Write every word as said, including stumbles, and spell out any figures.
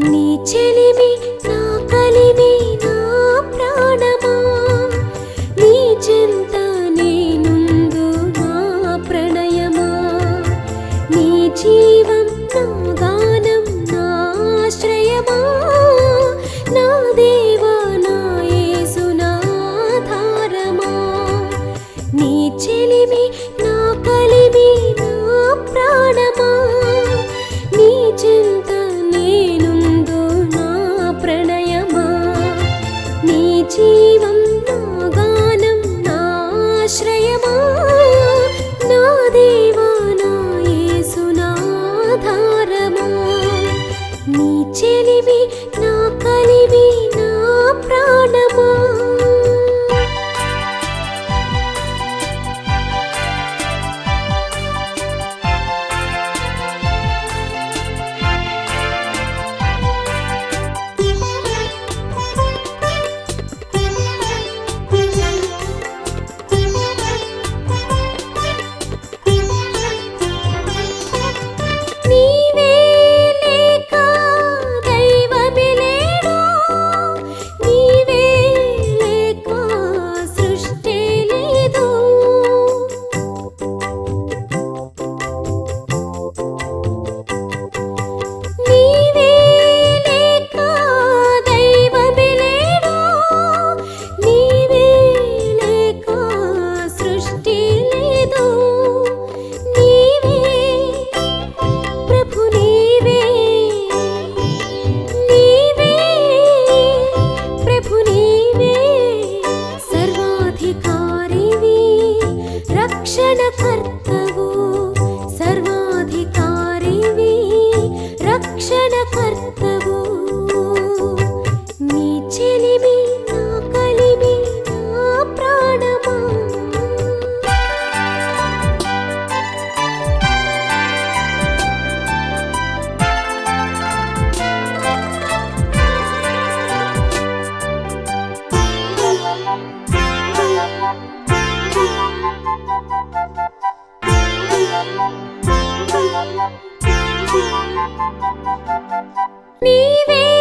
నీ చెలిమి నా కలిమి నా ప్రాణమా నీ చెంత నేనుందు నా ప్రణయమా నీ జీవం నా గానం నా ఆశ్రయమా నా దేవా నా యేసు నా ఆధారమా నీ చెలిమి నా కలిమి నా ప్రాణమా నీ చెంత నేనుందు నా ప్రణయమా నీ జీవం నా గానం నా ఆశ్రయమా నా దేవా నా యేసు నా ఆధారమా నీ చెలిమి నా కలిమి నా ప్రాణమా రక్షణకర్తవు సర్వాధికారివి రక్షణకర్తవు నీ చెలిమి నా కలిమి నా ప్రాణమా నీవే